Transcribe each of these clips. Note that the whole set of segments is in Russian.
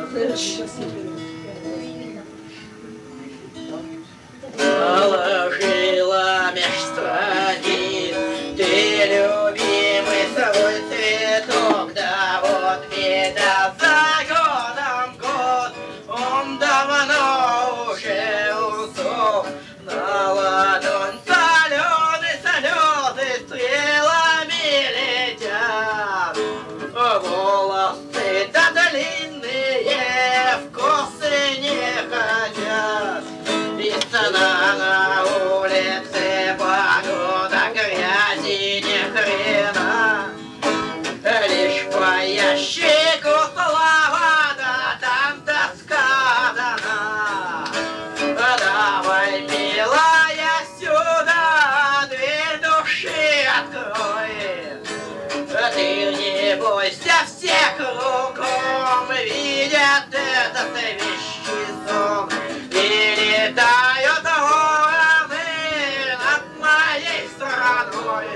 Положила меж страниц ты любимый свой цветок, да вот беда за годом год, он давно уже усох. На ладонь соленый слезы стрелами летят, волосы да длинные в косы не хотят. Весна на улице, погода грязи ни хрена, лишь по ящику слава, да там тоска дана. Давай, милая, сюда дверь души открой. Ты не бойся, все кругом видят этот вещий сон. И летают вороны над моей страной,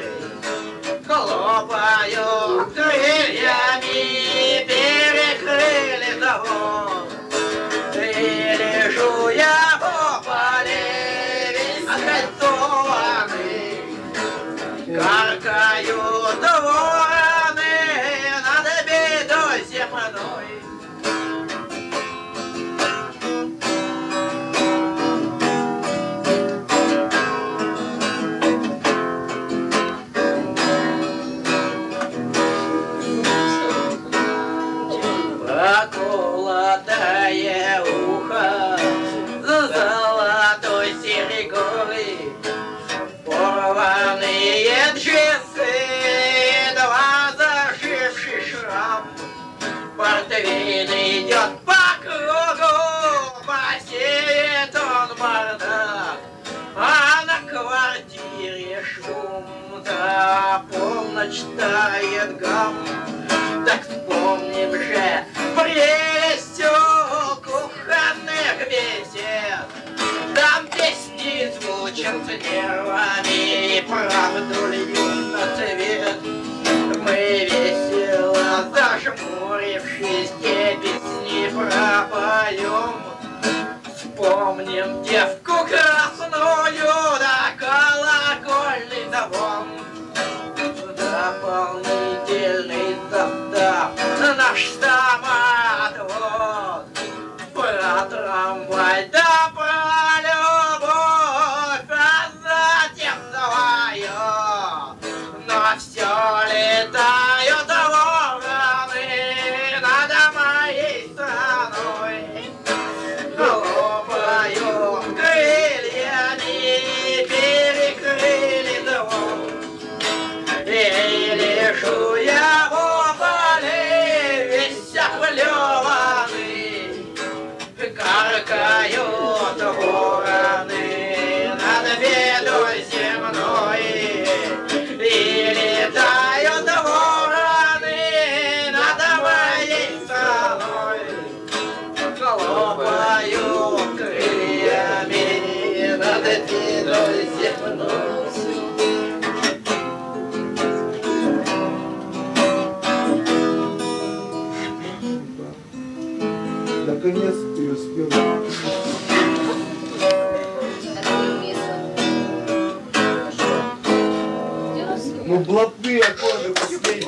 хлопают крыльями, перекрыли завод. И лежу я в поле весь окольцованный, каркают вороны над бедой земной. Проколотое ухо золотой серьгой, порванные джинсы, два заживший шрам. Портвейн идет по кругу, посеет он бардак, а на квартире шум, да полночь тает гам. Так вспомним же прелесть кухонных бесед, там песни звучат нервами и правду льют на свет. Мы весело зажмурившись те песни пропоем, вспомним девку красную да колокольный звон. Дополнительный состав наш самоотвод, про трамвай да про любовь, а затем свое. Но все летают вороны над моей страной, хлопают крыльями, перекрыли звон. И лежу я в поле весь оплеванный, каркают вороны над бедой земной. И летают вороны над моей страной, хлопают крыльями над бедой земной. Наконец ты успел. Ну, блатные аккорды последние.